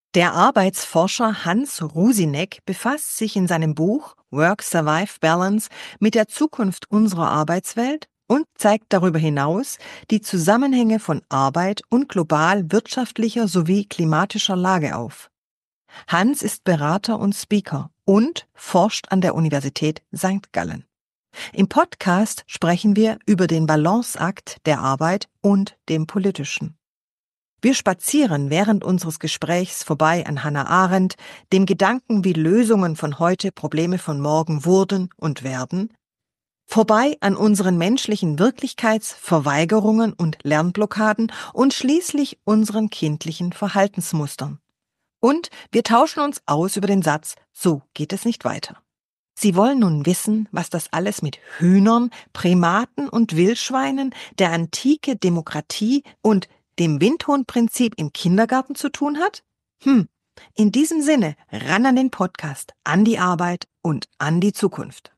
Der Arbeitsforscher Hans Rusinek befasst sich in seinem Buch Work-Survive-Balance mit der Zukunft unserer Arbeitswelt und zeigt darüber hinaus die Zusammenhänge von Arbeit und global wirtschaftlicher sowie klimatischer Lage auf. Hans ist Berater und Speaker und forscht an der Universität St. Gallen. Im Podcast sprechen wir über den Balanceakt der Arbeit und dem Politischen. Wir spazieren während unseres Gesprächs vorbei an Hannah Arendt, dem Gedanken, wie Lösungen von heute Probleme von morgen wurden und werden, vorbei an unseren menschlichen Wirklichkeitsverweigerungen und Lernblockaden und schließlich unseren kindlichen Verhaltensmustern. Und wir tauschen uns aus über den Satz, so geht es nicht weiter. Sie wollen nun wissen, was das alles mit Hühnern, Primaten und Wildschweinen, der antike Demokratie und dem Windhundprinzip im Kindergarten zu tun hat? In diesem Sinne, ran an den Podcast, an die Arbeit und an die Zukunft.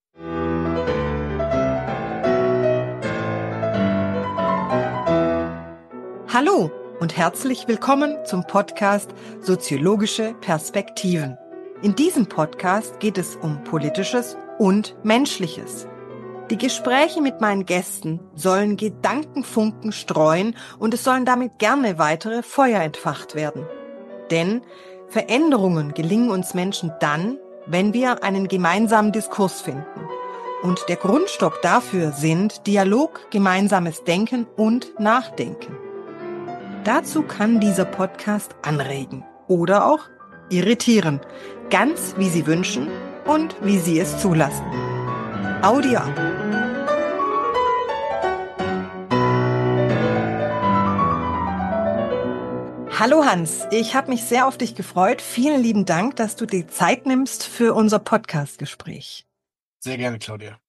Hallo und herzlich willkommen zum Podcast Soziologische Perspektiven. In diesem Podcast geht es um Politisches und Menschliches. Die Gespräche mit meinen Gästen sollen Gedankenfunken streuen und es sollen damit gerne weitere Feuer entfacht werden. Denn Veränderungen gelingen uns Menschen dann, wenn wir einen gemeinsamen Diskurs finden. Und der Grundstock dafür sind Dialog, gemeinsames Denken und Nachdenken. Dazu kann dieser Podcast anregen oder auch irritieren, ganz wie Sie wünschen und wie Sie es zulassen. Audio ab. Hallo Hans, ich habe mich sehr auf dich gefreut. Vielen lieben Dank, dass du dir Zeit nimmst für unser Podcast-Gespräch. Sehr gerne, Claudia.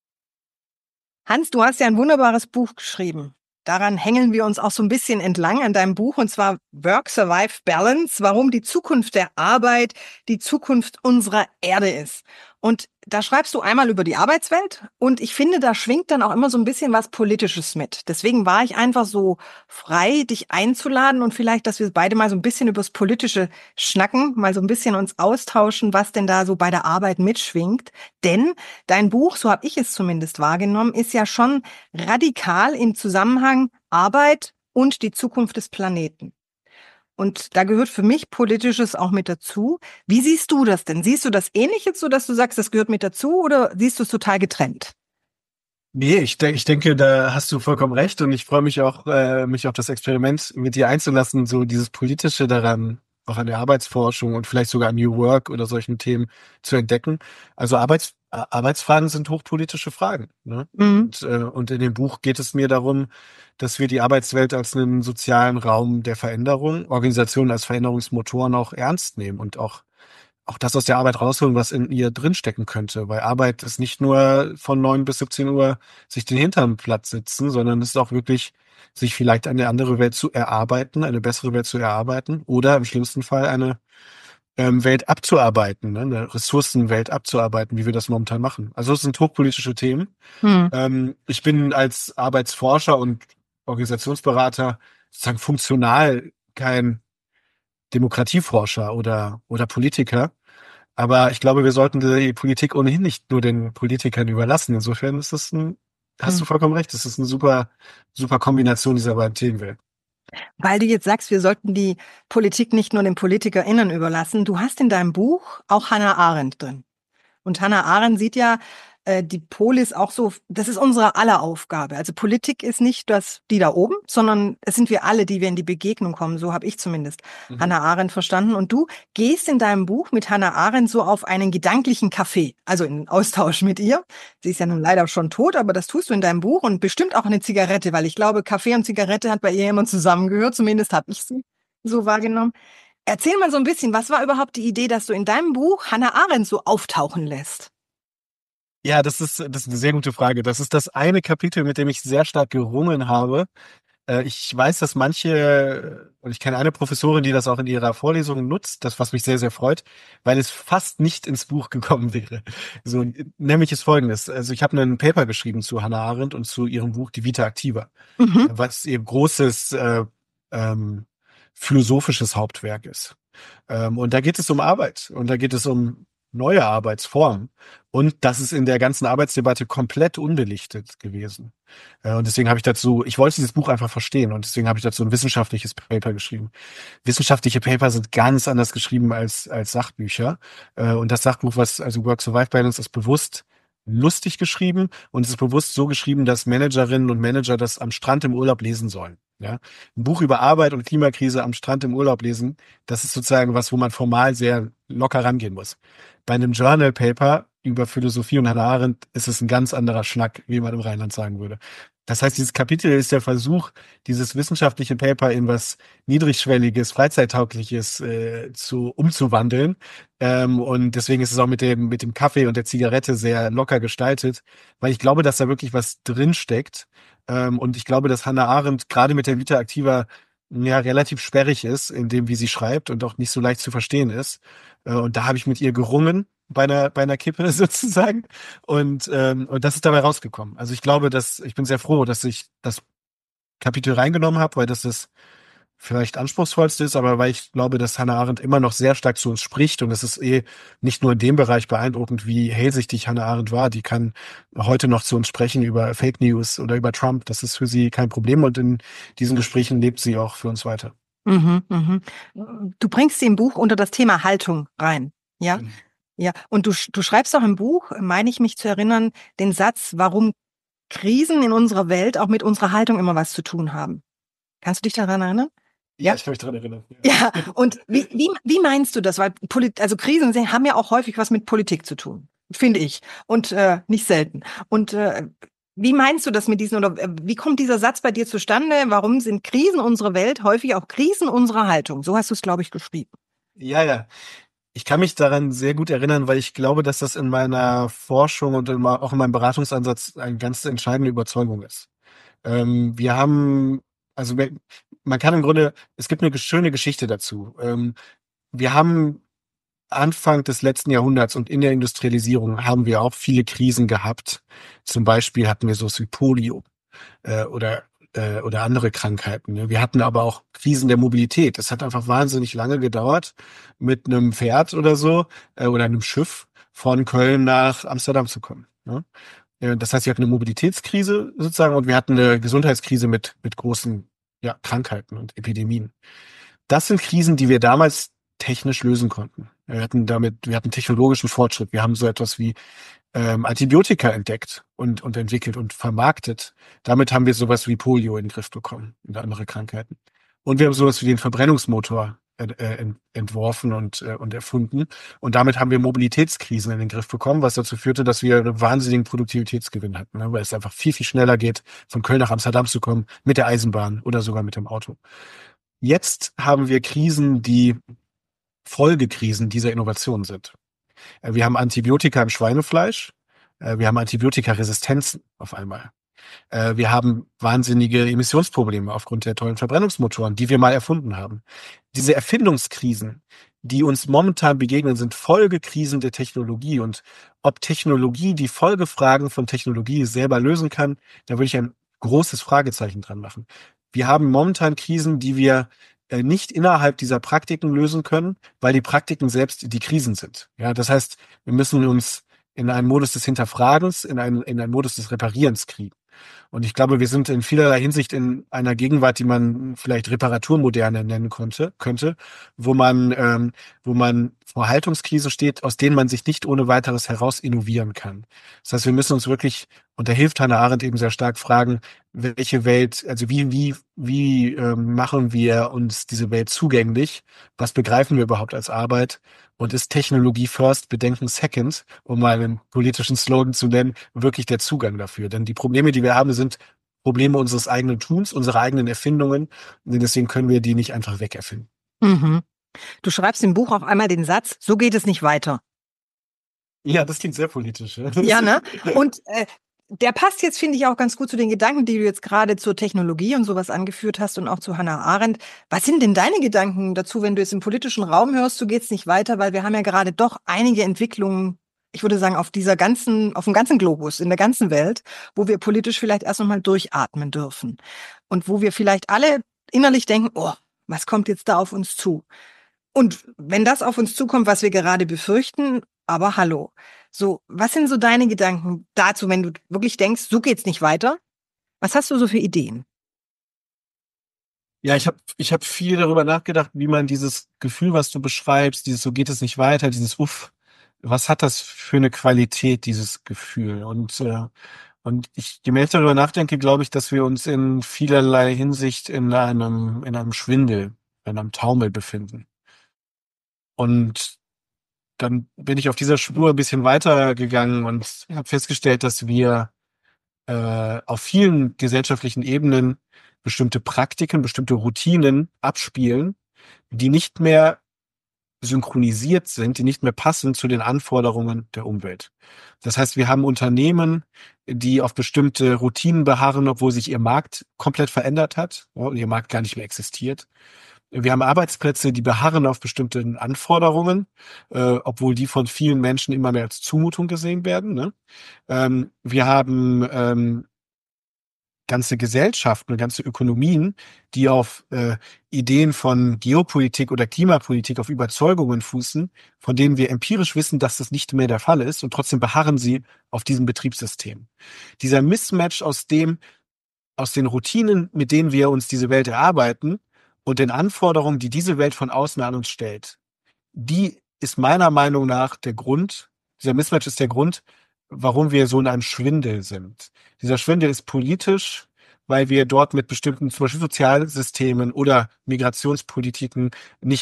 Hans, du hast ja ein wunderbares Buch geschrieben. Daran hängeln wir uns auch so ein bisschen entlang an deinem Buch, und zwar Work-Survive-Balance, warum die Zukunft der Arbeit die Zukunft unserer Erde ist. Und da schreibst du einmal über die Arbeitswelt und ich finde, da schwingt dann auch immer so ein bisschen was Politisches mit. Deswegen war ich einfach so frei, dich einzuladen und vielleicht, dass wir beide mal so ein bisschen übers Politische schnacken, mal so ein bisschen uns austauschen, was denn da so bei der Arbeit mitschwingt. Denn dein Buch, so habe ich es zumindest wahrgenommen, ist ja schon radikal im Zusammenhang Arbeit und die Zukunft des Planeten. Und da gehört für mich Politisches auch mit dazu. Wie siehst du das denn? Siehst du das ähnlich jetzt so, dass du sagst, das gehört mit dazu, oder siehst du es total getrennt? Nee, ich denke, da hast du vollkommen recht und ich freue mich auch, mich auf das Experiment mit dir einzulassen, so dieses Politische daran, auch an der Arbeitsforschung und vielleicht sogar an New Work oder solchen Themen zu entdecken. Also Arbeitsfragen sind hochpolitische Fragen, ne? Mhm. Und in dem Buch geht es mir darum, dass wir die Arbeitswelt als einen sozialen Raum der Veränderung, Organisationen als Veränderungsmotoren auch ernst nehmen und auch das aus der Arbeit rausholen, was in ihr drinstecken könnte. Weil Arbeit ist nicht nur von 9 bis 17 Uhr sich den Hintern platt sitzen, sondern es ist auch wirklich, sich vielleicht eine andere Welt zu erarbeiten, eine bessere Welt zu erarbeiten oder im schlimmsten Fall eine Welt abzuarbeiten, ne? Eine Ressourcenwelt abzuarbeiten, wie wir das momentan machen. Also es sind hochpolitische Themen. Ich bin als Arbeitsforscher und Organisationsberater sozusagen funktional kein Demokratieforscher oder Politiker. Aber ich glaube, wir sollten die Politik ohnehin nicht nur den Politikern überlassen. Insofern ist es hast du vollkommen recht, es ist eine super, super Kombination dieser beiden Themenwelten. Weil du jetzt sagst, wir sollten die Politik nicht nur den PolitikerInnen überlassen. Du hast in deinem Buch auch Hannah Arendt drin. Und Hannah Arendt sieht ja die Polis auch so, das ist unsere aller Aufgabe. Also Politik ist nicht die da oben, sondern es sind wir alle, die wir in die Begegnung kommen. So habe ich zumindest Hannah Arendt verstanden. Und du gehst in deinem Buch mit Hannah Arendt so auf einen gedanklichen Kaffee, also in Austausch mit ihr. Sie ist ja nun leider schon tot, aber das tust du in deinem Buch und bestimmt auch eine Zigarette, weil ich glaube, Kaffee und Zigarette hat bei ihr immer zusammengehört. Zumindest habe ich sie so wahrgenommen. Erzähl mal so ein bisschen, was war überhaupt die Idee, dass du in deinem Buch Hannah Arendt so auftauchen lässt? Ja, das ist eine sehr gute Frage. Das ist das eine Kapitel, mit dem ich sehr stark gerungen habe. Ich weiß, dass und ich kenne eine Professorin, die das auch in ihrer Vorlesung nutzt, das, was mich sehr, sehr freut, weil es fast nicht ins Buch gekommen wäre. So, nämlich ist Folgendes. Also ich habe ein Paper geschrieben zu Hannah Arendt und zu ihrem Buch Die Vita Activa, was ihr großes philosophisches Hauptwerk ist. Und da geht es um Arbeit und da geht es um neue Arbeitsformen. Und das ist in der ganzen Arbeitsdebatte komplett unbelichtet gewesen. Und deswegen habe ich wollte dieses Buch einfach verstehen und deswegen habe ich dazu ein wissenschaftliches Paper geschrieben. Wissenschaftliche Paper sind ganz anders geschrieben als Sachbücher. Und das Sachbuch, also Work-Survive-Balance, ist bewusst lustig geschrieben und es ist bewusst so geschrieben, dass Managerinnen und Manager das am Strand im Urlaub lesen sollen. Ja, ein Buch über Arbeit und Klimakrise am Strand im Urlaub lesen, das ist sozusagen was, wo man formal sehr locker rangehen muss. Bei einem Journal Paper über Philosophie und Hannah Arendt ist es ein ganz anderer Schnack, wie man im Rheinland sagen würde. Das heißt, dieses Kapitel ist der Versuch, dieses wissenschaftliche Paper in was niedrigschwelliges, freizeittaugliches umzuwandeln. Und deswegen ist es auch mit dem Kaffee und der Zigarette sehr locker gestaltet, weil ich glaube, dass da wirklich was drin steckt. Und ich glaube, dass Hannah Arendt gerade mit der Vita Activa ja relativ sperrig ist, in dem, wie sie schreibt und auch nicht so leicht zu verstehen ist. Und da habe ich mit ihr gerungen bei einer Kippe sozusagen. Und das ist dabei rausgekommen. Also ich bin sehr froh, dass ich das Kapitel reingenommen habe, weil das vielleicht anspruchsvollste ist, aber weil ich glaube, dass Hannah Arendt immer noch sehr stark zu uns spricht und es ist nicht nur in dem Bereich beeindruckend, wie hellsichtig Hannah Arendt war. Die kann heute noch zu uns sprechen über Fake News oder über Trump. Das ist für sie kein Problem und in diesen Gesprächen lebt sie auch für uns weiter. Mhm, mhm. Du bringst sie im Buch unter das Thema Haltung rein, ja? Ja, und du schreibst auch im Buch, meine ich mich zu erinnern, den Satz, warum Krisen in unserer Welt auch mit unserer Haltung immer was zu tun haben. Kannst du dich daran erinnern? Ja, ich kann mich daran erinnern. Ja, und wie meinst du das? Weil also Krisen haben ja auch häufig was mit Politik zu tun, finde ich. Und nicht selten. Und wie meinst du das mit diesen, oder wie kommt dieser Satz bei dir zustande? Warum sind Krisen unserer Welt häufig auch Krisen unserer Haltung? So hast du es, glaube ich, geschrieben. Ja, ja. Ich kann mich daran sehr gut erinnern, weil ich glaube, dass das in meiner Forschung und auch in meinem Beratungsansatz eine ganz entscheidende Überzeugung ist. Wir haben, also man kann im Grunde, es gibt eine schöne Geschichte dazu. Wir haben Anfang des letzten Jahrhunderts und in der Industrialisierung haben wir auch viele Krisen gehabt. Zum Beispiel hatten wir so wie Polio oder andere Krankheiten. Ne? Wir hatten aber auch Krisen der Mobilität. Es hat einfach wahnsinnig lange gedauert, mit einem Pferd oder so oder einem Schiff von Köln nach Amsterdam zu kommen. Ne? Das heißt, wir hatten eine Mobilitätskrise sozusagen und wir hatten eine Gesundheitskrise mit großen Krankheiten und Epidemien. Das sind Krisen, die wir damals technisch lösen konnten. Wir hatten technologischen Fortschritt. Wir haben so etwas wie Antibiotika entdeckt und entwickelt und vermarktet. Damit haben wir sowas wie Polio in den Griff bekommen und andere Krankheiten. Und wir haben sowas wie den Verbrennungsmotor entworfen und erfunden. Und damit haben wir Mobilitätskrisen in den Griff bekommen, was dazu führte, dass wir einen wahnsinnigen Produktivitätsgewinn hatten, ne? Weil es einfach viel, viel schneller geht, von Köln nach Amsterdam zu kommen, mit der Eisenbahn oder sogar mit dem Auto. Jetzt haben wir Krisen, die Folgekrisen dieser Innovation sind. Wir haben Antibiotika im Schweinefleisch. Wir haben Antibiotikaresistenzen auf einmal. Wir haben wahnsinnige Emissionsprobleme aufgrund der tollen Verbrennungsmotoren, die wir mal erfunden haben. Diese Erfindungskrisen, die uns momentan begegnen, sind Folgekrisen der Technologie. Und ob Technologie die Folgefragen von Technologie selber lösen kann, da würde ich ein großes Fragezeichen dran machen. Wir haben momentan Krisen, die wir nicht innerhalb dieser Praktiken lösen können, weil die Praktiken selbst die Krisen sind. Ja, das heißt, wir müssen uns in einen Modus des Hinterfragens, in einen Modus des Reparierens kriegen. Und ich glaube, wir sind in vielerlei Hinsicht in einer Gegenwart, die man vielleicht Reparaturmoderne nennen könnte, wo man vor Haltungskrisen steht, aus denen man sich nicht ohne weiteres heraus innovieren kann. Das heißt, wir müssen uns wirklich, und da hilft Hannah Arendt eben sehr stark, fragen, welche Welt, also wie machen wir uns diese Welt zugänglich? Was begreifen wir überhaupt als Arbeit? Und ist Technologie first, Bedenken second, um mal einen politischen Slogan zu nennen, wirklich der Zugang dafür? Denn die Probleme, die wir haben, sind Probleme unseres eigenen Tuns, unserer eigenen Erfindungen. Und deswegen können wir die nicht einfach wegerfinden. Mhm. Du schreibst im Buch auch einmal den Satz, so geht es nicht weiter. Ja, das klingt sehr politisch. Ja, ne? Und der passt jetzt, finde ich, auch ganz gut zu den Gedanken, die du jetzt gerade zur Technologie und sowas angeführt hast und auch zu Hannah Arendt. Was sind denn deine Gedanken dazu, wenn du jetzt im politischen Raum hörst, so geht's nicht weiter, weil wir haben ja gerade doch einige Entwicklungen, ich würde sagen, auf dem ganzen Globus, in der ganzen Welt, wo wir politisch vielleicht erst nochmal durchatmen dürfen. Und wo wir vielleicht alle innerlich denken, oh, was kommt jetzt da auf uns zu? Und wenn das auf uns zukommt, was wir gerade befürchten, aber hallo. So, was sind so deine Gedanken dazu, wenn du wirklich denkst, so geht's nicht weiter? Was hast du so für Ideen? Ja, ich hab viel darüber nachgedacht, wie man dieses Gefühl, was du beschreibst, dieses so geht es nicht weiter, dieses Uff, was hat das für eine Qualität, dieses Gefühl? Je mehr ich darüber nachdenke, glaube ich, dass wir uns in vielerlei Hinsicht in einem Schwindel, in einem Taumel befinden. Und dann bin ich auf dieser Spur ein bisschen weitergegangen und habe festgestellt, dass wir auf vielen gesellschaftlichen Ebenen bestimmte Praktiken, bestimmte Routinen abspielen, die nicht mehr synchronisiert sind, die nicht mehr passen zu den Anforderungen der Umwelt. Das heißt, wir haben Unternehmen, die auf bestimmte Routinen beharren, obwohl sich ihr Markt komplett verändert hat, ja, und ihr Markt gar nicht mehr existiert. Wir haben Arbeitsplätze, die beharren auf bestimmten Anforderungen, obwohl die von vielen Menschen immer mehr als Zumutung gesehen werden. Ne? Wir haben ganze Gesellschaften und ganze Ökonomien, die auf Ideen von Geopolitik oder Klimapolitik, auf Überzeugungen fußen, von denen wir empirisch wissen, dass das nicht mehr der Fall ist, und trotzdem beharren sie auf diesem Betriebssystem. Dieser Mismatch aus den Routinen, mit denen wir uns diese Welt erarbeiten, und den Anforderungen, die diese Welt von außen an uns stellt, die ist meiner Meinung nach dieser Mismatch ist der Grund, warum wir so in einem Schwindel sind. Dieser Schwindel ist politisch, weil wir dort mit bestimmten, zum Beispiel Sozialsystemen oder Migrationspolitiken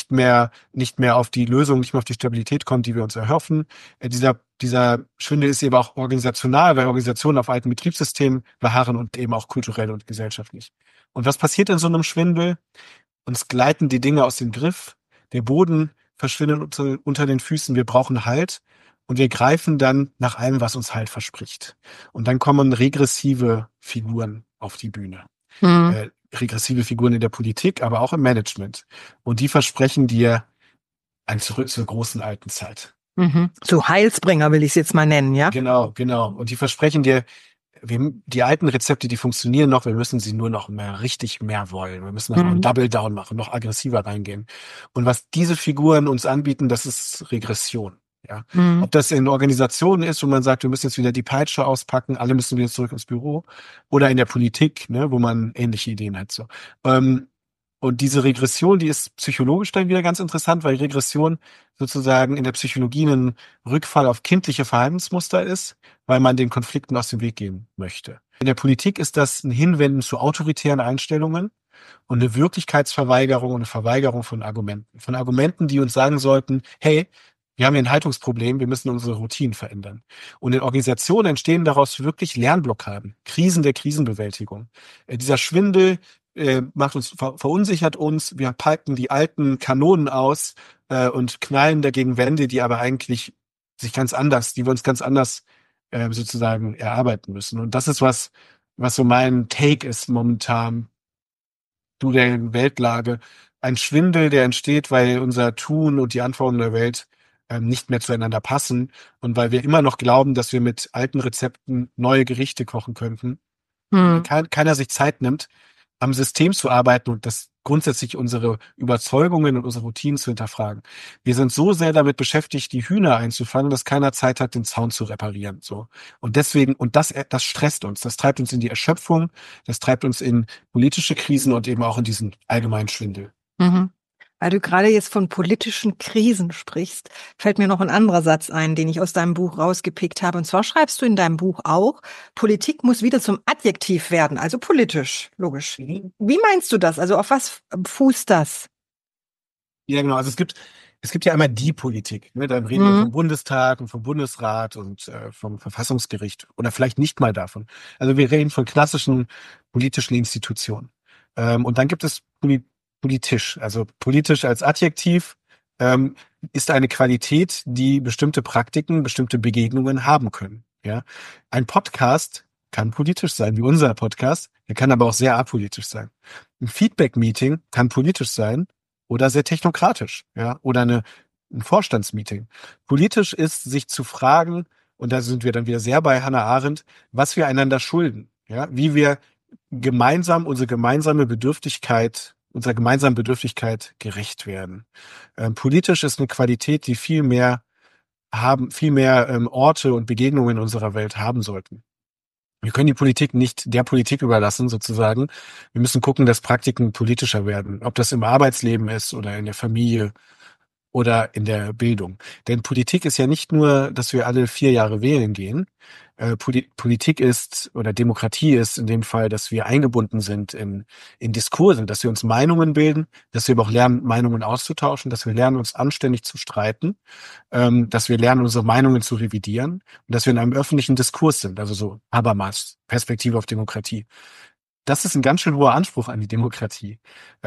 nicht mehr auf die Lösung, nicht mehr auf die Stabilität kommen, die wir uns erhoffen. Dieser Schwindel ist eben auch organisational, weil Organisationen auf alten Betriebssystemen beharren und eben auch kulturell und gesellschaftlich. Und was passiert in so einem Schwindel? Uns gleiten die Dinge aus dem Griff. Der Boden verschwindet unter den Füßen. Wir brauchen Halt. Und wir greifen dann nach allem, was uns Halt verspricht. Und dann kommen regressive Figuren auf die Bühne. Hm. Regressive Figuren in der Politik, aber auch im Management. Und die versprechen dir ein Zurück zur großen alten Zeit. Mhm. So Heilsbringer will ich es jetzt mal nennen, ja? Genau, genau. Und die versprechen dir, die alten Rezepte, die funktionieren noch, wir müssen sie nur noch richtig mehr wollen. Wir müssen noch einen Double Down machen, noch aggressiver reingehen. Und was diese Figuren uns anbieten, das ist Regression. Ja. Mhm. Ob das in Organisationen ist, wo man sagt, wir müssen jetzt wieder die Peitsche auspacken, alle müssen wieder zurück ins Büro, oder in der Politik, ne, wo man ähnliche Ideen hat. So. Und diese Regression, die ist psychologisch dann wieder ganz interessant, weil Regression sozusagen in der Psychologie ein Rückfall auf kindliche Verhaltensmuster ist, weil man den Konflikten aus dem Weg gehen möchte. In der Politik ist das ein Hinwenden zu autoritären Einstellungen und eine Wirklichkeitsverweigerung und eine Verweigerung von Argumenten. Von Argumenten, die uns sagen sollten, hey, wir haben hier ein Haltungsproblem, wir müssen unsere Routinen verändern. Und in Organisationen entstehen daraus wirklich Lernblockaden, Krisen der Krisenbewältigung. Dieser Schwindel verunsichert uns, wir packen die alten Kanonen aus und knallen dagegen Wände, die aber eigentlich die wir uns ganz anders sozusagen erarbeiten müssen. Und das ist was so mein Take ist momentan zu der Weltlage. Ein Schwindel, der entsteht, weil unser Tun und die Anforderungen der Welt nicht mehr zueinander passen und weil wir immer noch glauben, dass wir mit alten Rezepten neue Gerichte kochen könnten. Mhm. Keiner sich Zeit nimmt, am System zu arbeiten und das grundsätzlich unsere Überzeugungen und unsere Routinen zu hinterfragen. Wir sind so sehr damit beschäftigt, die Hühner einzufangen, dass keiner Zeit hat, den Zaun zu reparieren. So. Und deswegen, das stresst uns, das treibt uns in die Erschöpfung, das treibt uns in politische Krisen und eben auch in diesen allgemeinen Schwindel. Mhm. Weil du gerade jetzt von politischen Krisen sprichst, fällt mir noch ein anderer Satz ein, den ich aus deinem Buch rausgepickt habe. Und zwar schreibst du in deinem Buch auch, Politik muss wieder zum Adjektiv werden, also politisch, logisch. Wie meinst du das? Also auf was fußt das? Ja, genau. Also es gibt ja einmal die Politik. Ne? Dann reden wir Mhm. vom Bundestag und vom Bundesrat und vom Verfassungsgericht oder vielleicht nicht mal davon. Also wir reden von klassischen politischen Institutionen. Und dann gibt es politisch. Also politisch als Adjektiv ähm, ist eine Qualität, die bestimmte Praktiken, bestimmte Begegnungen haben können. Ja, ein Podcast kann politisch sein, wie unser Podcast. Er kann aber auch sehr apolitisch sein. Ein Feedback-Meeting kann politisch sein oder sehr technokratisch, ja, oder ein Vorstandsmeeting. Politisch ist, sich zu fragen, und da sind wir dann wieder sehr bei Hannah Arendt, was wir einander schulden, ja, wie wir gemeinsam unsere gemeinsame Bedürftigkeit unserer gemeinsamen Bedürftigkeit gerecht werden. Politisch ist eine Qualität, die viel mehr Orte und Begegnungen in unserer Welt haben sollten. Wir können die Politik nicht der Politik überlassen, sozusagen. Wir müssen gucken, dass Praktiken politischer werden. Ob das im Arbeitsleben ist oder in der Familie oder in der Bildung. Denn Politik ist ja nicht nur, dass wir alle 4 Jahre wählen gehen. Politik ist oder Demokratie ist in dem Fall, dass wir eingebunden sind in Diskurse, dass wir uns Meinungen bilden, dass wir aber auch lernen, Meinungen auszutauschen, dass wir lernen, uns anständig zu streiten, dass wir lernen, unsere Meinungen zu revidieren und dass wir in einem öffentlichen Diskurs sind, also so Habermas, Perspektive auf Demokratie. Das ist ein ganz schön hoher Anspruch an die Demokratie.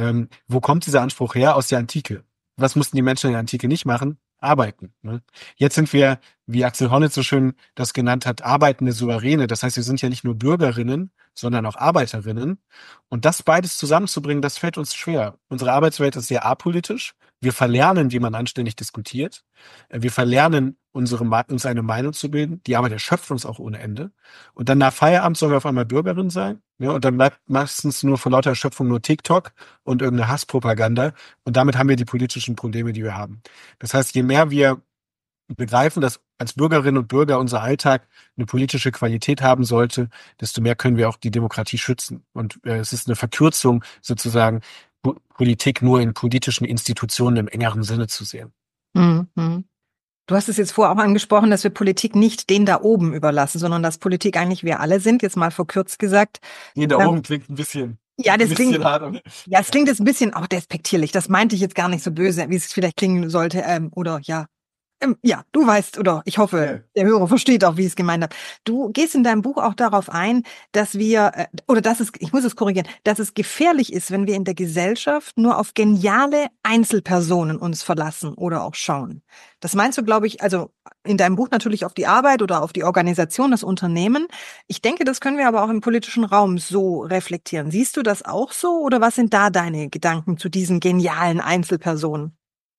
Wo kommt dieser Anspruch her? Aus der Antike. Was mussten die Menschen in der Antike nicht machen? Arbeiten. Ne? Jetzt sind wir, wie Axel Honneth so schön das genannt hat, arbeitende Souveräne. Das heißt, wir sind ja nicht nur Bürgerinnen, sondern auch Arbeiterinnen. Und das beides zusammenzubringen, das fällt uns schwer. Unsere Arbeitswelt ist sehr apolitisch. Wir verlernen, wie man anständig diskutiert. Wir verlernen, uns eine Meinung zu bilden. Die Arbeit erschöpft uns auch ohne Ende. Und dann nach Feierabend sollen wir auf einmal Bürgerin sein. Ja, und dann bleibt meistens nur vor lauter Erschöpfung nur TikTok und irgendeine Hasspropaganda. Und damit haben wir die politischen Probleme, die wir haben. Das heißt, je mehr wir begreifen, dass als Bürgerinnen und Bürger unser Alltag eine politische Qualität haben sollte, desto mehr können wir auch die Demokratie schützen. Und es ist eine Verkürzung, sozusagen Politik nur in politischen Institutionen im engeren Sinne zu sehen. Mhm. Du hast es jetzt vorher auch angesprochen, dass wir Politik nicht den da oben überlassen, sondern dass Politik eigentlich wir alle sind, jetzt mal verkürzt gesagt. Nee, da oben klingt ein bisschen. Ja, das klingt, hart. ja, es klingt jetzt ein bisschen auch despektierlich. Das meinte ich jetzt gar nicht so böse, wie es vielleicht klingen sollte, oder ja. Ja, du weißt, oder ich hoffe, der Hörer versteht auch, wie ich es gemeint habe. Du gehst in deinem Buch auch darauf ein, dass wir, oder dass es, ich muss es korrigieren, dass es gefährlich ist, wenn wir in der Gesellschaft nur auf geniale Einzelpersonen uns verlassen oder auch schauen. Das meinst du, glaube ich, also in deinem Buch natürlich auf die Arbeit oder auf die Organisation, das Unternehmen. Ich denke, das können wir aber auch im politischen Raum so reflektieren. Siehst du das auch so oder was sind da deine Gedanken zu diesen genialen Einzelpersonen?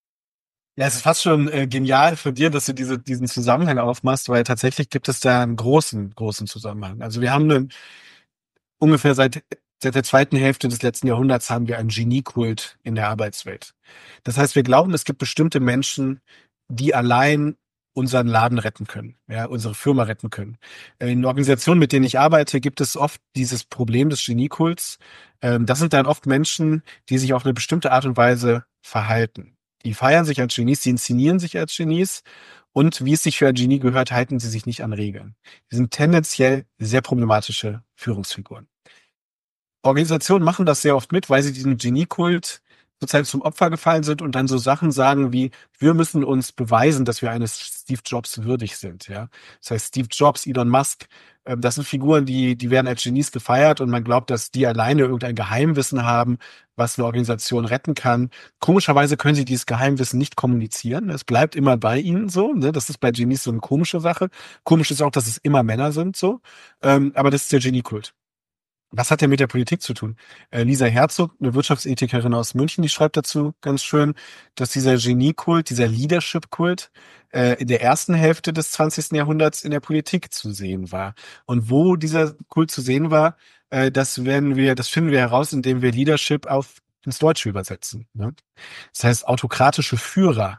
Ja, es ist fast schon genial von dir, dass du diesen Zusammenhang aufmachst, weil tatsächlich gibt es da einen großen, großen Zusammenhang. Also wir haben ungefähr seit der zweiten Hälfte des letzten Jahrhunderts haben wir einen Geniekult in der Arbeitswelt. Das heißt, wir glauben, es gibt bestimmte Menschen, die allein unseren Laden retten können, ja, unsere Firma retten können. In Organisationen, mit denen ich arbeite, gibt es oft dieses Problem des Geniekults. Das sind dann oft Menschen, die sich auf eine bestimmte Art und Weise verhalten. Die feiern sich als Genies, die inszenieren sich als Genies und wie es sich für ein Genie gehört, halten sie sich nicht an Regeln. Die sind tendenziell sehr problematische Führungsfiguren. Organisationen machen das sehr oft mit, weil sie diesem Geniekult sozusagen zum Opfer gefallen sind und dann so Sachen sagen wie, wir müssen uns beweisen, dass wir eines Steve Jobs würdig sind. Ja, das heißt, Steve Jobs, Elon Musk, das sind Figuren, die werden als Genies gefeiert und man glaubt, dass die alleine irgendein Geheimwissen haben, was eine Organisation retten kann. Komischerweise können sie dieses Geheimwissen nicht kommunizieren. Es bleibt immer bei ihnen so. Ne? Das ist bei Genies so eine komische Sache. Komisch ist auch, dass es immer Männer sind so. Aber das ist der Geniekult. Was hat der mit der Politik zu tun? Lisa Herzog, eine Wirtschaftsethikerin aus München, die schreibt dazu ganz schön, dass dieser Geniekult, dieser Leadership-Kult in der ersten Hälfte des 20. Jahrhunderts in der Politik zu sehen war. Und wo dieser Kult zu sehen war, das finden wir heraus, indem wir Leadership ins Deutsche übersetzen. Ne? Das heißt, autokratische Führer,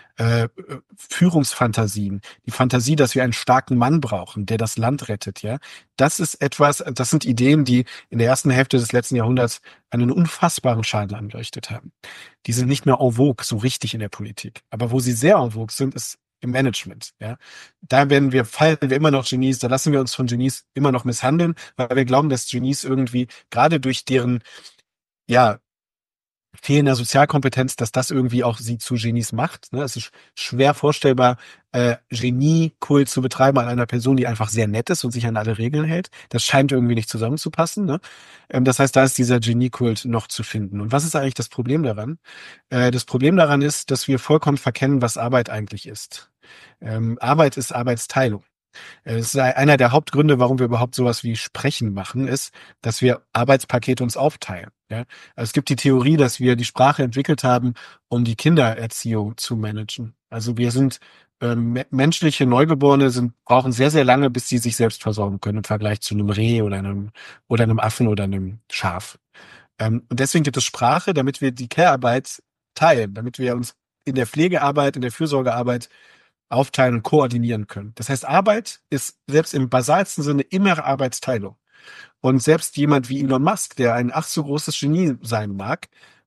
Führungsfantasien, die Fantasie, dass wir einen starken Mann brauchen, der das Land rettet, ja. Das sind Ideen, die in der ersten Hälfte des letzten Jahrhunderts einen unfassbaren Schaden angerichtet haben. Die sind nicht mehr en vogue, so richtig in der Politik. Aber wo sie sehr en vogue sind, ist im Management, ja. Da feiern wir immer noch Genies, da lassen wir uns von Genies immer noch misshandeln, weil wir glauben, dass Genies irgendwie, gerade durch deren, ja, fehlender Sozialkompetenz, dass das irgendwie auch sie zu Genies macht. Ne? Es ist schwer vorstellbar, Geniekult zu betreiben an einer Person, die einfach sehr nett ist und sich an alle Regeln hält. Das scheint irgendwie nicht zusammenzupassen. Ne? Das heißt, da ist dieser Geniekult noch zu finden. Und was ist eigentlich das Problem daran? Das Problem daran ist, dass wir vollkommen verkennen, was Arbeit eigentlich ist. Arbeit ist Arbeitsteilung. Es ist einer der Hauptgründe, warum wir überhaupt sowas wie Sprechen machen, ist, dass wir Arbeitspakete uns aufteilen. Ja? Also es gibt die Theorie, dass wir die Sprache entwickelt haben, um die Kindererziehung zu managen. Also wir sind menschliche Neugeborene brauchen sehr, sehr lange, bis sie sich selbst versorgen können im Vergleich zu einem Reh oder einem Affen oder einem Schaf. Und deswegen gibt es Sprache, damit wir die Care-Arbeit teilen, damit wir uns in der Pflegearbeit, in der Fürsorgearbeit aufteilen und koordinieren können. Das heißt, Arbeit ist selbst im basalsten Sinne immer Arbeitsteilung. Und selbst jemand wie Elon Musk, der ein ach so großes Genie sein mag,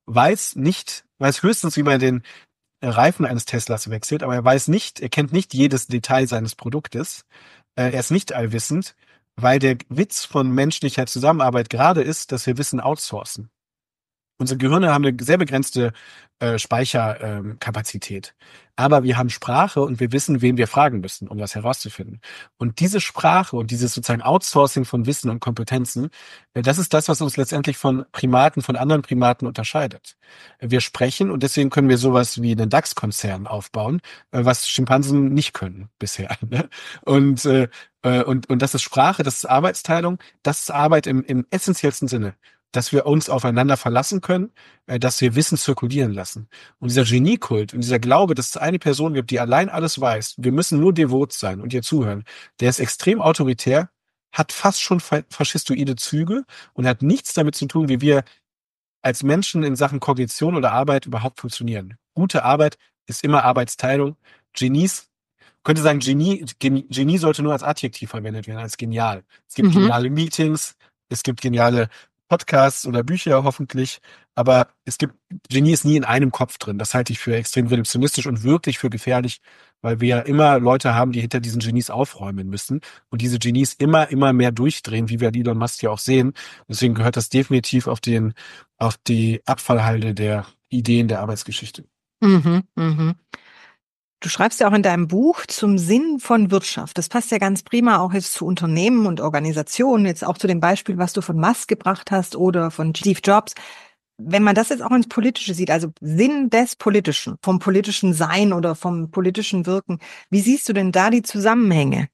weiß höchstens, wie man den Reifen eines Teslas wechselt, aber er kennt nicht jedes Detail seines Produktes. Er ist nicht allwissend, weil der Witz von menschlicher Zusammenarbeit gerade ist, dass wir Wissen outsourcen. Unsere Gehirne haben eine sehr begrenzte Speicherkapazität. Aber wir haben Sprache und wir wissen, wen wir fragen müssen, um das herauszufinden. Und diese Sprache und dieses sozusagen Outsourcing von Wissen und Kompetenzen, das ist das, was uns letztendlich von anderen Primaten unterscheidet. Wir sprechen und deswegen können wir sowas wie einen DAX-Konzern aufbauen, was Schimpansen nicht können bisher. Ne? Und, und das ist Sprache, das ist Arbeitsteilung, das ist Arbeit im essentiellsten Sinne, dass wir uns aufeinander verlassen können, dass wir Wissen zirkulieren lassen. Und dieser Geniekult und dieser Glaube, dass es eine Person gibt, die allein alles weiß, wir müssen nur devot sein und ihr zuhören, der ist extrem autoritär, hat fast schon faschistoide Züge und hat nichts damit zu tun, wie wir als Menschen in Sachen Kognition oder Arbeit überhaupt funktionieren. Gute Arbeit ist immer Arbeitsteilung. Genies, könnte sagen, Genie sollte nur als Adjektiv verwendet werden, als genial. Es gibt geniale Meetings, es gibt geniale Podcasts oder Bücher hoffentlich, aber Genie ist nie in einem Kopf drin. Das halte ich für extrem reduktionistisch und wirklich für gefährlich, weil wir ja immer Leute haben, die hinter diesen Genies aufräumen müssen und diese Genies immer mehr durchdrehen, wie wir Elon Musk ja auch sehen. Deswegen gehört das definitiv auf die Abfallhalde der Ideen der Arbeitsgeschichte. Mhm, mhm. Du schreibst ja auch in deinem Buch zum Sinn von Wirtschaft. Das passt ja ganz prima auch jetzt zu Unternehmen und Organisationen, jetzt auch zu dem Beispiel, was du von Musk gebracht hast oder von Steve Jobs. Wenn man das jetzt auch ins Politische sieht, also Sinn des Politischen, vom politischen Sein oder vom politischen Wirken, wie siehst du denn da die Zusammenhänge?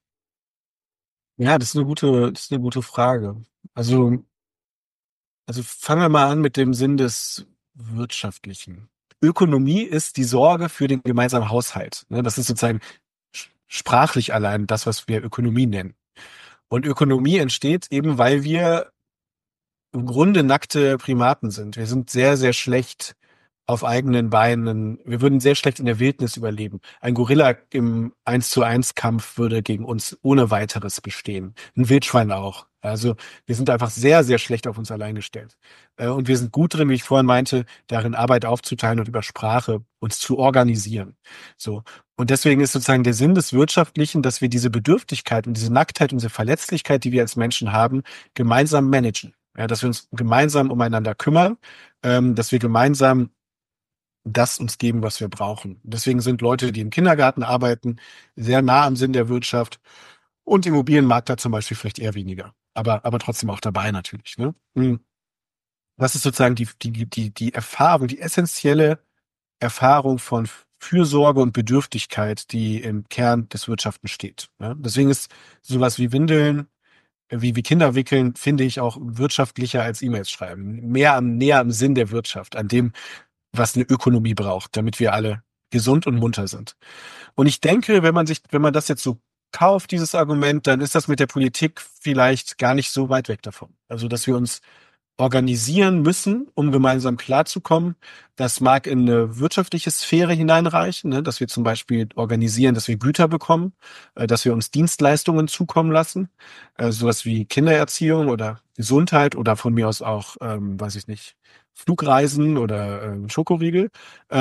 Ja, das ist eine gute Frage. Also fangen wir mal an mit dem Sinn des Wirtschaftlichen. Ökonomie ist die Sorge für den gemeinsamen Haushalt. Ne, das ist sozusagen sprachlich allein das, was wir Ökonomie nennen. Und Ökonomie entsteht eben, weil wir im Grunde nackte Primaten sind. Wir sind sehr, sehr schlecht auf eigenen Beinen. Wir würden sehr schlecht in der Wildnis überleben. Ein Gorilla im 1-zu-1 Kampf würde gegen uns ohne weiteres bestehen. Ein Wildschwein auch. Also wir sind einfach sehr, sehr schlecht auf uns allein gestellt. Und wir sind gut drin, wie ich vorhin meinte, darin Arbeit aufzuteilen und über Sprache uns zu organisieren. So. Und deswegen ist sozusagen der Sinn des Wirtschaftlichen, dass wir diese Bedürftigkeit und diese Nacktheit und diese Verletzlichkeit, die wir als Menschen haben, gemeinsam managen. Ja, dass wir uns gemeinsam umeinander kümmern, dass wir gemeinsam das uns geben, was wir brauchen. Deswegen sind Leute, die im Kindergarten arbeiten, sehr nah am Sinn der Wirtschaft und Immobilienmarkt da zum Beispiel vielleicht eher weniger. Aber trotzdem auch dabei natürlich. Ne? Das ist sozusagen die Erfahrung, die essentielle Erfahrung von Fürsorge und Bedürftigkeit, die im Kern des Wirtschaften steht. Ne? Deswegen ist sowas wie Windeln, wie Kinder wickeln, finde ich auch wirtschaftlicher als E-Mails schreiben. Näher am Sinn der Wirtschaft, an dem, was eine Ökonomie braucht, damit wir alle gesund und munter sind. Und ich denke, wenn man das jetzt so kauft, dieses Argument, dann ist das mit der Politik vielleicht gar nicht so weit weg davon. Also, dass wir uns organisieren müssen, um gemeinsam klarzukommen. Das mag in eine wirtschaftliche Sphäre hineinreichen, ne, dass wir zum Beispiel organisieren, dass wir Güter bekommen, dass wir uns Dienstleistungen zukommen lassen, sowas wie Kindererziehung oder Gesundheit oder von mir aus auch, weiß ich nicht, Flugreisen oder Schokoriegel.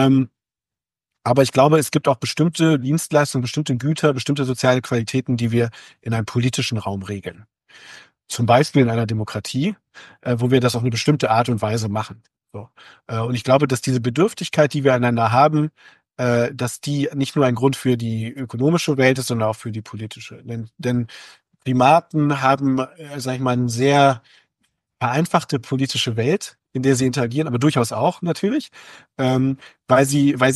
Aber ich glaube, es gibt auch bestimmte Dienstleistungen, bestimmte Güter, bestimmte soziale Qualitäten, die wir in einem politischen Raum regeln. Zum Beispiel in einer Demokratie, wo wir das auf eine bestimmte Art und Weise machen. So. Und ich glaube, dass diese Bedürftigkeit, die wir einander haben, dass die nicht nur ein Grund für die ökonomische Welt ist, sondern auch für die politische. Denn Primaten haben, sag ich mal, eine sehr vereinfachte politische Welt, in der sie interagieren, aber durchaus auch natürlich, weil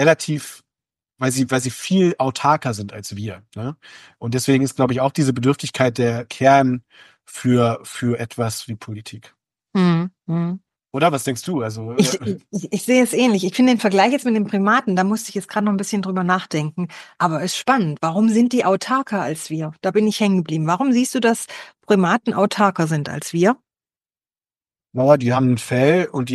sie viel autarker sind als wir. Ne? Und deswegen ist, glaube ich, auch diese Bedürftigkeit der Kern für etwas wie Politik. Mhm. Mhm. Oder was denkst du? Also, Ich sehe es ähnlich. Ich finde den Vergleich jetzt mit den Primaten, da musste ich jetzt gerade noch ein bisschen drüber nachdenken. Aber ist spannend. Warum sind die autarker als wir? Da bin ich hängen geblieben. Warum siehst du, dass Primaten autarker sind als wir? Naja, die haben ein Fell und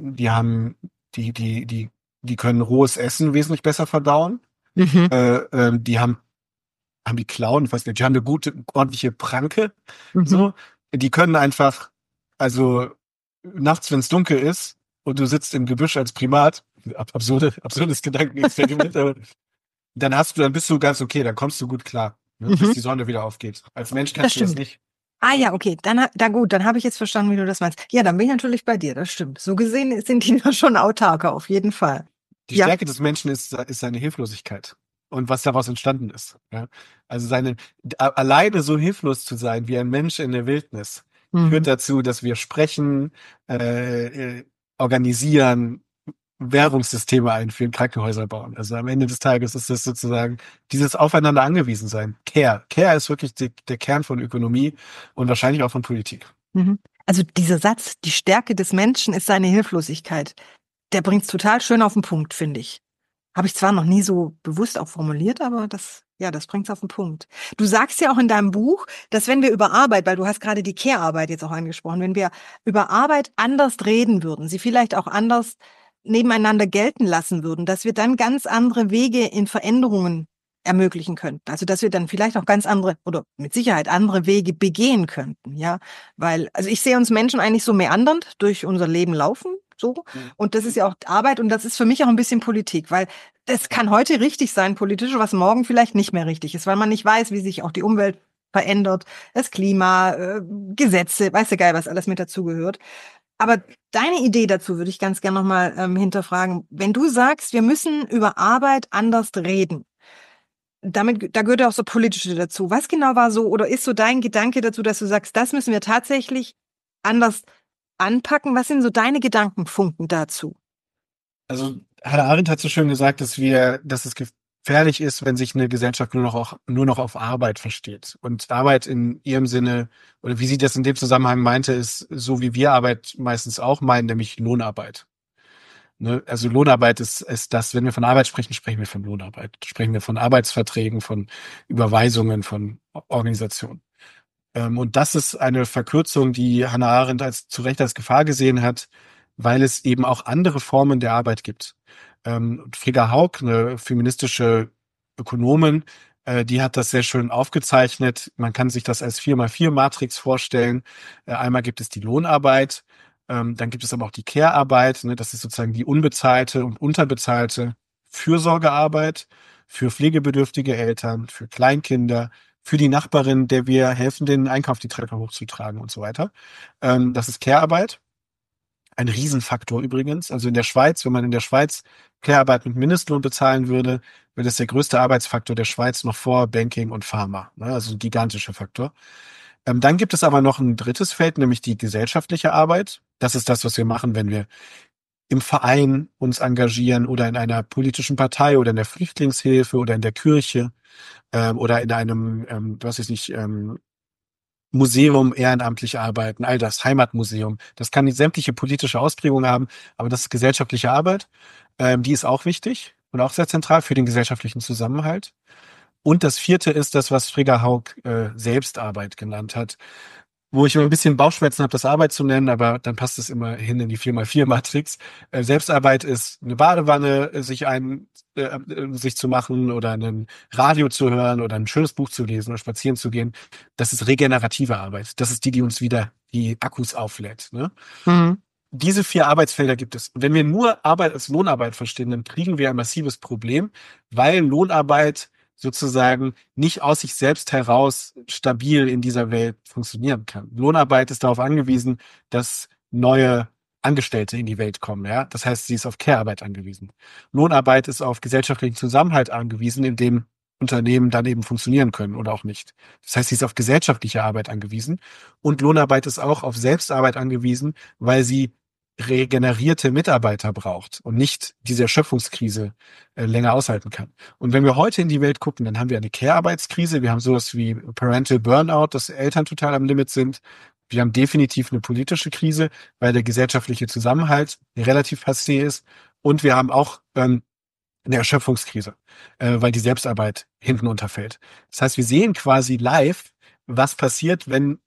die können rohes Essen wesentlich besser verdauen. Mhm. Die haben die Klauen, ich weiß nicht, die haben eine gute, ordentliche Pranke. Mhm. So, die können einfach, also nachts, wenn es dunkel ist und du sitzt im Gebüsch als Primat, absurdes Gedankenexperiment, aber dann bist du ganz okay, dann kommst du gut klar, ne, bis Mhm. die Sonne wieder aufgeht. Als Mensch Das kannst du das stimmt. nicht. Ah ja, okay, da gut, dann habe ich jetzt verstanden, wie du das meinst. Ja, dann bin ich natürlich bei dir, das stimmt. So gesehen sind die da schon autarker, auf jeden Fall. Die Ja. Stärke des Menschen ist seine Hilflosigkeit und was daraus entstanden ist. Ja? Also alleine so hilflos zu sein wie ein Mensch in der Wildnis führt Mhm. dazu, dass wir sprechen, organisieren, Währungssysteme einführen, Krankenhäuser bauen. Also am Ende des Tages ist das sozusagen dieses Aufeinander angewiesen sein. Care. Care ist wirklich der Kern von Ökonomie und wahrscheinlich auch von Politik. Mhm. Also dieser Satz, die Stärke des Menschen ist seine Hilflosigkeit, der bringt's total schön auf den Punkt, finde ich. Habe ich zwar noch nie so bewusst auch formuliert, aber das bringt's auf den Punkt. Du sagst ja auch in deinem Buch, dass wenn wir über Arbeit, weil du hast gerade die Care-Arbeit jetzt auch angesprochen, wenn wir über Arbeit anders reden würden, sie vielleicht auch anders nebeneinander gelten lassen würden, dass wir dann ganz andere Wege in Veränderungen ermöglichen könnten. Also, dass wir dann vielleicht auch ganz andere oder mit Sicherheit andere Wege begehen könnten, ja? Weil also, ich sehe uns Menschen eigentlich so meandernd durch unser Leben laufen, so. Mhm. Und das ist ja auch Arbeit und das ist für mich auch ein bisschen Politik, weil das kann heute richtig sein, politisch, was morgen vielleicht nicht mehr richtig ist, weil man nicht weiß, wie sich auch die Umwelt verändert, das Klima, Gesetze, weiß der Geil, was alles mit dazugehört. Aber deine Idee dazu würde ich ganz gerne nochmal hinterfragen. Wenn du sagst, wir müssen über Arbeit anders reden, da gehört ja auch so politische dazu. Was genau war so oder ist so dein Gedanke dazu, dass du sagst, das müssen wir tatsächlich anders anpacken? Was sind so deine Gedankenfunken dazu? Also Hannah Arendt hat so schön gesagt, dass es gefährlich ist, wenn sich eine Gesellschaft nur noch auf Arbeit versteht. Und Arbeit in ihrem Sinne, oder wie sie das in dem Zusammenhang meinte, ist so, wie wir Arbeit meistens auch meinen, nämlich Lohnarbeit. Ne? Also Lohnarbeit ist das, wenn wir von Arbeit sprechen, sprechen wir von Lohnarbeit. Sprechen wir von Arbeitsverträgen, von Überweisungen, von Organisationen. Und das ist eine Verkürzung, die Hannah Arendt zu Recht als Gefahr gesehen hat, weil es eben auch andere Formen der Arbeit gibt. Frigga Haug, eine feministische Ökonomin, die hat das sehr schön aufgezeichnet. Man kann sich das als 4x4-Matrix vorstellen. Einmal gibt es die Lohnarbeit, dann gibt es aber auch die Care-Arbeit. Ne? Das ist sozusagen die unbezahlte und unterbezahlte Fürsorgearbeit für pflegebedürftige Eltern, für Kleinkinder, für die Nachbarin, der wir helfen, den Einkauf die Treppe hochzutragen und so weiter. Das ist Care-Arbeit. Ein Riesenfaktor übrigens. Also in der Schweiz, wenn man in der Schweiz Care-Arbeit mit Mindestlohn bezahlen würde, wäre das der größte Arbeitsfaktor der Schweiz noch vor Banking und Pharma. Ne? Also ein gigantischer Faktor. Dann gibt es aber noch ein drittes Feld, nämlich die gesellschaftliche Arbeit. Das ist das, was wir machen, wenn wir im Verein uns engagieren oder in einer politischen Partei oder in der Flüchtlingshilfe oder in der Kirche oder in einem, was weiß ich, Museum ehrenamtlich arbeiten, all das, Heimatmuseum. Das kann sämtliche politische Ausprägungen haben, aber das ist gesellschaftliche Arbeit. Die ist auch wichtig und auch sehr zentral für den gesellschaftlichen Zusammenhalt. Und das vierte ist das, was Frigga Haug Selbstarbeit genannt hat, wo ich immer ein bisschen Bauchschmerzen habe, das Arbeit zu nennen, aber dann passt es immer hin in die 4x4-Matrix. Selbstarbeit ist eine Badewanne, sich zu machen oder ein Radio zu hören oder ein schönes Buch zu lesen oder spazieren zu gehen. Das ist regenerative Arbeit. Das ist die uns wieder die Akkus auflädt. Ne? Mhm. Diese 4 Arbeitsfelder gibt es. Und wenn wir nur Arbeit als Lohnarbeit verstehen, dann kriegen wir ein massives Problem, weil Lohnarbeit sozusagen nicht aus sich selbst heraus stabil in dieser Welt funktionieren kann. Lohnarbeit ist darauf angewiesen, dass neue Angestellte in die Welt kommen. Ja? Das heißt, sie ist auf Care-Arbeit angewiesen. Lohnarbeit ist auf gesellschaftlichen Zusammenhalt angewiesen, in dem Unternehmen dann eben funktionieren können oder auch nicht. Das heißt, sie ist auf gesellschaftliche Arbeit angewiesen. Und Lohnarbeit ist auch auf Selbstarbeit angewiesen, weil sie regenerierte Mitarbeiter braucht und nicht diese Erschöpfungskrise länger aushalten kann. Und wenn wir heute in die Welt gucken, dann haben wir eine Care-Arbeitskrise, wir haben sowas wie Parental Burnout, dass Eltern total am Limit sind. Wir haben definitiv eine politische Krise, weil der gesellschaftliche Zusammenhalt relativ passé ist. Und wir haben auch eine Erschöpfungskrise, weil die Selbstarbeit hinten unterfällt. Das heißt, wir sehen quasi live, was passiert, wenn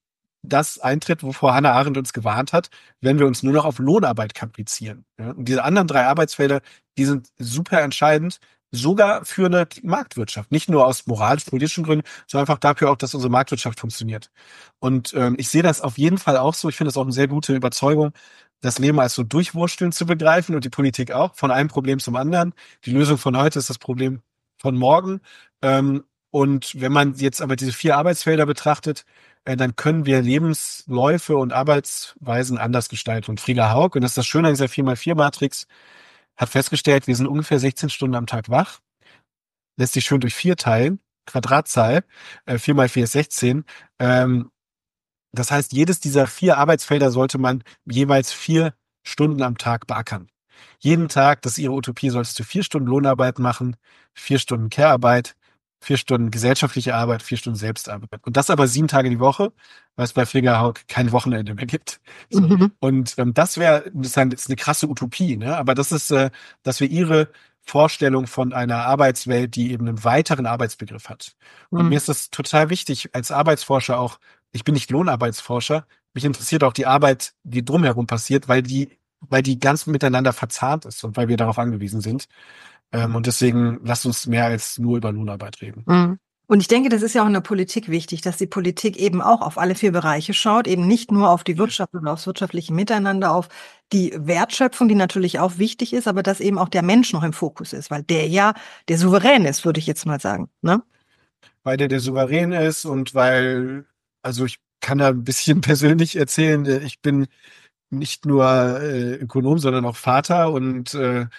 das eintritt, wovor Hannah Arendt uns gewarnt hat, wenn wir uns nur noch auf Lohnarbeit kaprizieren. Ja? Und diese anderen 3 Arbeitsfelder, die sind super entscheidend, sogar für eine Marktwirtschaft. Nicht nur aus moralisch-politischen Gründen, sondern einfach dafür auch, dass unsere Marktwirtschaft funktioniert. Und ich sehe das auf jeden Fall auch so. Ich finde das auch eine sehr gute Überzeugung, das Leben als so Durchwursteln zu begreifen und die Politik auch, von einem Problem zum anderen. Die Lösung von heute ist das Problem von morgen. Und wenn man jetzt aber diese 4 Arbeitsfelder betrachtet, dann können wir Lebensläufe und Arbeitsweisen anders gestalten. Und Frida Haug, und das ist das Schöne an dieser 4x4-Matrix, hat festgestellt, wir sind ungefähr 16 Stunden am Tag wach, lässt sich schön durch 4 teilen, Quadratzahl, 4 mal 4 ist 16. Das heißt, jedes dieser 4 Arbeitsfelder sollte man jeweils 4 Stunden am Tag beackern. Jeden Tag, das ist Ihre Utopie, solltest du 4 Stunden Lohnarbeit machen, 4 Stunden Care-Arbeit, 4 Stunden gesellschaftliche Arbeit, 4 Stunden Selbstarbeit. Und das aber 7 Tage die Woche, weil es bei Frida Haug kein Wochenende mehr gibt. So. Mhm. Und das ist eine krasse Utopie, ne? Aber das ist, dass wir Ihre Vorstellung von einer Arbeitswelt, die eben einen weiteren Arbeitsbegriff hat. Und mir Mhm. ist das total wichtig, als Arbeitsforscher auch, ich bin nicht Lohnarbeitsforscher, mich interessiert auch die Arbeit, die drumherum passiert, weil die ganz miteinander verzahnt ist und weil wir darauf angewiesen sind. Und deswegen lasst uns mehr als nur über Lohnarbeit reden. Mhm. Und ich denke, das ist ja auch in der Politik wichtig, dass die Politik eben auch auf alle 4 Bereiche schaut, eben nicht nur auf die Wirtschaft und aufs wirtschaftliche Miteinander, auf die Wertschöpfung, die natürlich auch wichtig ist, aber dass eben auch der Mensch noch im Fokus ist, weil der ja der Souverän ist, würde ich jetzt mal sagen, ne? Weil der souverän ist und weil, also ich kann da ein bisschen persönlich erzählen, ich bin nicht nur Ökonom, sondern auch Vater und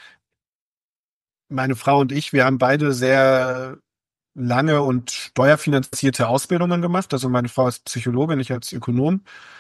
meine Frau und ich, wir haben beide sehr lange und steuerfinanzierte Ausbildungen gemacht. Also meine Frau ist Psychologin, ich als Ökonom.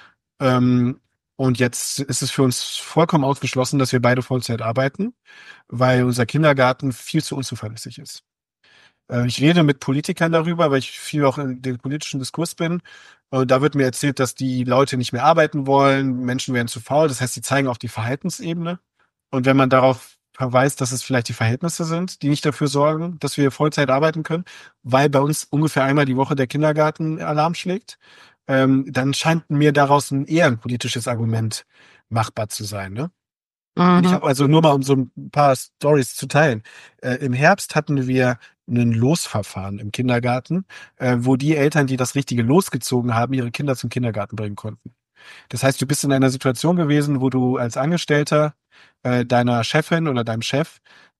Ähm, und jetzt ist es für uns vollkommen ausgeschlossen, dass wir beide Vollzeit arbeiten, weil unser Kindergarten viel zu unzuverlässig ist. Ich rede mit Politikern darüber, weil ich viel auch in dem politischen Diskurs bin. Da wird mir erzählt, dass die Leute nicht mehr arbeiten wollen, Menschen werden zu faul. Das heißt, sie zeigen auch die Verhaltensebene. Und wenn man darauf verweist, dass es vielleicht die Verhältnisse sind, die nicht dafür sorgen, dass wir Vollzeit arbeiten können, weil bei uns ungefähr einmal die Woche der Kindergarten Alarm schlägt, dann scheint mir daraus eher ein politisches Argument machbar zu sein, ne? Und ich Mhm. habe also nur mal, um so ein paar Stories zu teilen. Im Herbst hatten wir ein Losverfahren im Kindergarten, wo die Eltern, die das richtige Los gezogen haben, ihre Kinder zum Kindergarten bringen konnten. Das heißt, du bist in einer Situation gewesen, wo du als Angestellter deiner Chefin oder deinem Chef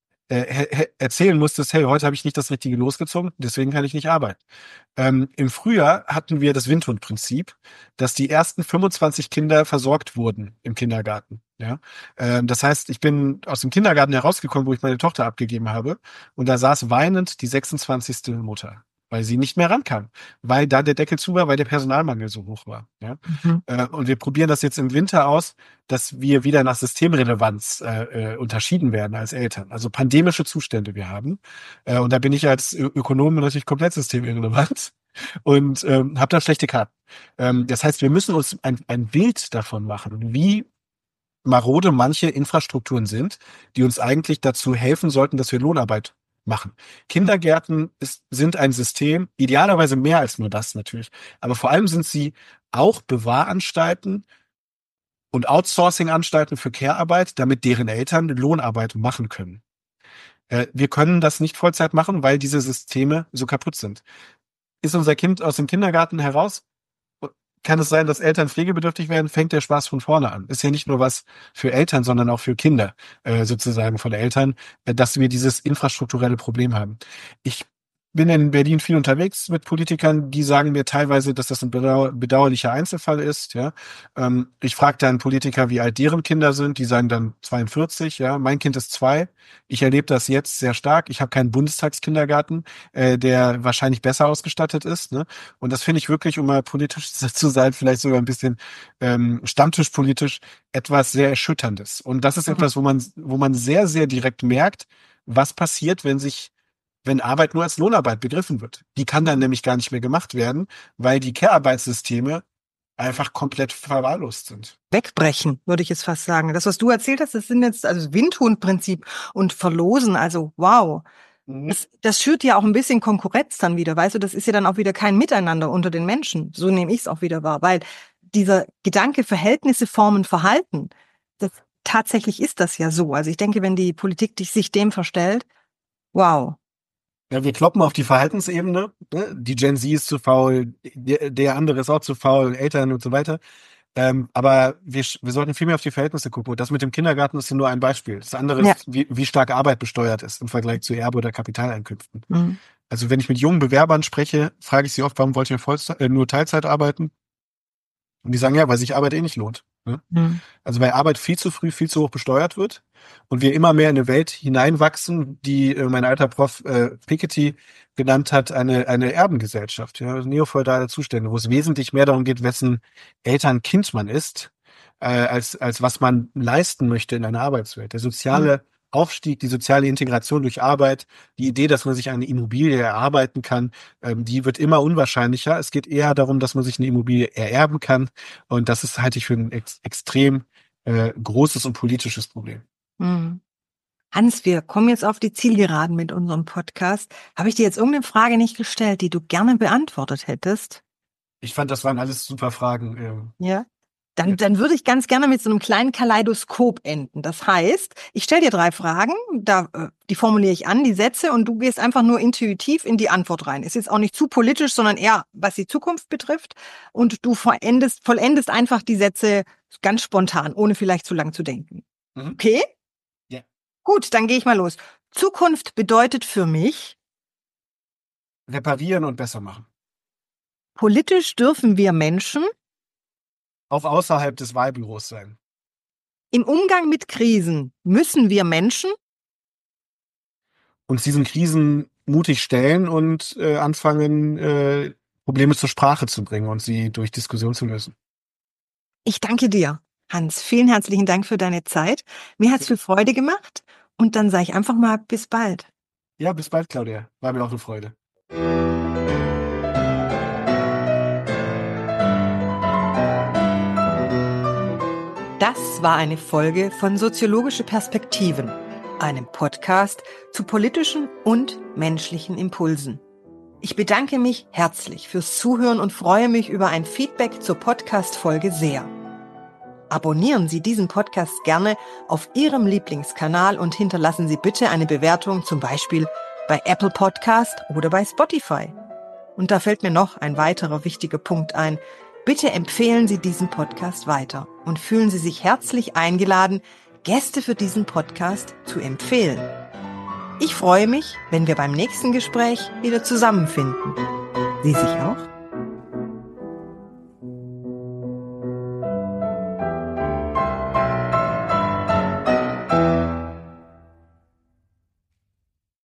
erzählen musstest, hey, heute habe ich nicht das richtige Los gezogen, deswegen kann ich nicht arbeiten. Im Frühjahr hatten wir das Windhund-Prinzip, dass die ersten 25 Kinder versorgt wurden im Kindergarten. Ja? Das heißt, ich bin aus dem Kindergarten herausgekommen, wo ich meine Tochter abgegeben habe, und da saß weinend die 26. Mutter, weil sie nicht mehr rankam, weil da der Deckel zu war, weil der Personalmangel so hoch war. Ja? Mhm. Und wir probieren das jetzt im Winter aus, dass wir wieder nach Systemrelevanz unterschieden werden als Eltern. Also pandemische Zustände wir haben. Und da bin ich als Ökonom natürlich komplett systemirrelevant und habe da schlechte Karten. Das heißt, wir müssen uns ein Bild davon machen, wie marode manche Infrastrukturen sind, die uns eigentlich dazu helfen sollten, dass wir Lohnarbeit machen. Kindergärten sind ein System, idealerweise mehr als nur das natürlich, aber vor allem sind sie auch Bewahranstalten und Outsourcing-Anstalten für Care-Arbeit, damit deren Eltern Lohnarbeit machen können. Wir können das nicht Vollzeit machen, weil diese Systeme so kaputt sind. Ist unser Kind aus dem Kindergarten heraus, kann es sein, dass Eltern pflegebedürftig werden, fängt der Spaß von vorne an. Ist ja nicht nur was für Eltern, sondern auch für Kinder, sozusagen von Eltern, dass wir dieses infrastrukturelle Problem haben. Ich bin in Berlin viel unterwegs mit Politikern, die sagen mir teilweise, dass das ein bedauerlicher Einzelfall ist. Ja, ich frage dann Politiker, wie alt deren Kinder sind. Die sagen dann 42. Ja, mein Kind ist 2. Ich erlebe das jetzt sehr stark. Ich habe keinen Bundestagskindergarten, der wahrscheinlich besser ausgestattet ist. Ne? Und das finde ich wirklich, um mal politisch zu sein, vielleicht sogar ein bisschen stammtischpolitisch, etwas sehr Erschütterndes. Und das ist Mhm. etwas, wo man sehr, sehr direkt merkt, was passiert, wenn Arbeit nur als Lohnarbeit begriffen wird. Die kann dann nämlich gar nicht mehr gemacht werden, weil die Care-Arbeitssysteme einfach komplett verwahrlost sind. Wegbrechen, würde ich jetzt fast sagen. Das, was du erzählt hast, das sind jetzt also Windhundprinzip und Verlosen, also wow. Mhm. Das schürt ja auch ein bisschen Konkurrenz dann wieder, weißt du, das ist ja dann auch wieder kein Miteinander unter den Menschen. So nehme ich es auch wieder wahr, weil dieser Gedanke, Verhältnisse formen Verhalten, tatsächlich ist das ja so. Also ich denke, wenn die Politik sich dem verstellt, wow. Ja, wir kloppen auf die Verhaltensebene. Ne? Die Gen Z ist zu faul, der andere ist auch zu faul, Eltern und so weiter. Aber wir sollten viel mehr auf die Verhältnisse gucken. Und das mit dem Kindergarten ist ja nur ein Beispiel. Das andere Ja. ist, wie stark Arbeit besteuert ist im Vergleich zu Erbe- oder Kapitaleinkünften. Mhm. Also wenn ich mit jungen Bewerbern spreche, frage ich sie oft, warum wollt ihr nur Teilzeit arbeiten? Und die sagen, ja, weil sich Arbeit eh nicht lohnt. Ne? Mhm. Also weil Arbeit viel zu früh, viel zu hoch besteuert wird und wir immer mehr in eine Welt hineinwachsen, die mein alter Prof Piketty genannt hat, eine Erbengesellschaft, ja, neofeudale Zustände, wo es wesentlich mehr darum geht, wessen Elternkind man ist, als was man leisten möchte in einer Arbeitswelt. Der soziale Aufstieg, die soziale Integration durch Arbeit, die Idee, dass man sich eine Immobilie erarbeiten kann, die wird immer unwahrscheinlicher. Es geht eher darum, dass man sich eine Immobilie ererben kann. Und das ist, halte ich für ein extrem großes und politisches Problem. Mhm. Hans, wir kommen jetzt auf die Zielgeraden mit unserem Podcast. Habe ich dir jetzt irgendeine Frage nicht gestellt, die du gerne beantwortet hättest? Ich fand, das waren alles super Fragen. Ja. Dann würde ich ganz gerne mit so einem kleinen Kaleidoskop enden. Das heißt, ich stelle dir 3 Fragen, die formuliere ich an, die Sätze, und du gehst einfach nur intuitiv in die Antwort rein. Ist jetzt auch nicht zu politisch, sondern eher, was die Zukunft betrifft. Und du vollendest einfach die Sätze ganz spontan, ohne vielleicht zu lang zu denken. Mhm. Okay? Ja. Gut, dann gehe ich mal los. Zukunft bedeutet für mich, Reparieren und besser machen. politisch dürfen wir Menschen Auch außerhalb des Wahlbüros sein. im Umgang mit Krisen müssen wir Menschen Uns diesen Krisen mutig stellen und anfangen, Probleme zur Sprache zu bringen und sie durch Diskussion zu lösen. Ich danke dir, Hans. Vielen herzlichen Dank für deine Zeit. Mir hat es viel Freude gemacht. Und dann sage ich einfach mal bis bald. Ja, bis bald, Claudia. War mir auch eine Freude. Das war eine Folge von Soziologische Perspektiven, einem Podcast zu politischen und menschlichen Impulsen. Ich bedanke mich herzlich fürs Zuhören und freue mich über ein Feedback zur Podcast-Folge sehr. Abonnieren Sie diesen Podcast gerne auf Ihrem Lieblingskanal und hinterlassen Sie bitte eine Bewertung, zum Beispiel bei Apple Podcast oder bei Spotify. Und da fällt mir noch ein weiterer wichtiger Punkt ein. Bitte empfehlen Sie diesen Podcast weiter und fühlen Sie sich herzlich eingeladen, Gäste für diesen Podcast zu empfehlen. Ich freue mich, wenn wir beim nächsten Gespräch wieder zusammenfinden. Sie sich auch?